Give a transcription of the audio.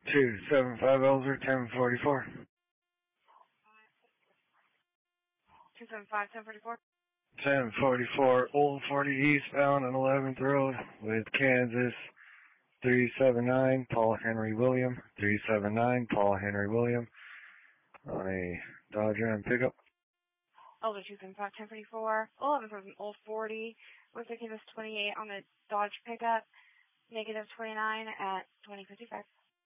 275 Elser, 1044. 275, 1044. 1044, Old 40 eastbound on 11th Road with Kansas. 379, Paul Henry William. 379, Paul Henry William. On a Dodge Ram pickup. Elder 275, 1044. 11,000 Old 40 with the Kansas 28 on the Dodge pickup. Negative 29 at 2055.